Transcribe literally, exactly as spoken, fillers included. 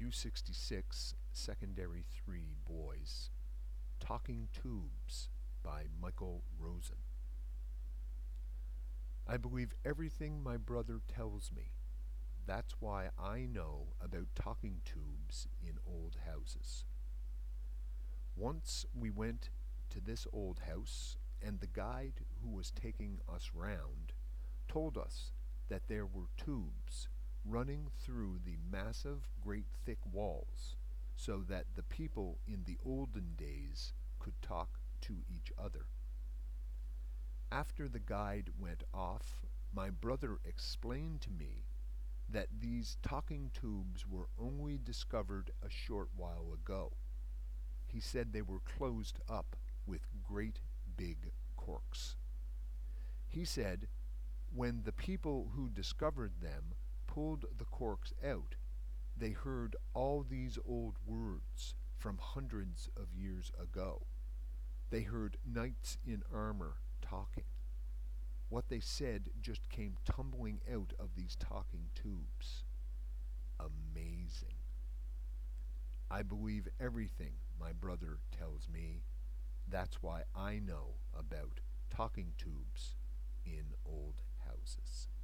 U sixty-six, Secondary three Boys. Talking Tubes by Michael Rosen. I believe everything my brother tells me. That's why I know about talking tubes in old houses. Once we went to this old house, and the guide who was taking us round told us that there were tubes running through the massive, great thick walls, so that the people in the olden days could talk to each other. After the guide went off, my brother explained to me that these talking tubes were only discovered a short while ago. He said they were closed up with great big corks. He said when the people who discovered them pulled the corks out, they heard all these old words from hundreds of years ago. They heard knights in armor talking. What they said just came tumbling out of these talking tubes. Amazing. I believe everything my brother tells me. That's why I know about talking tubes in old houses.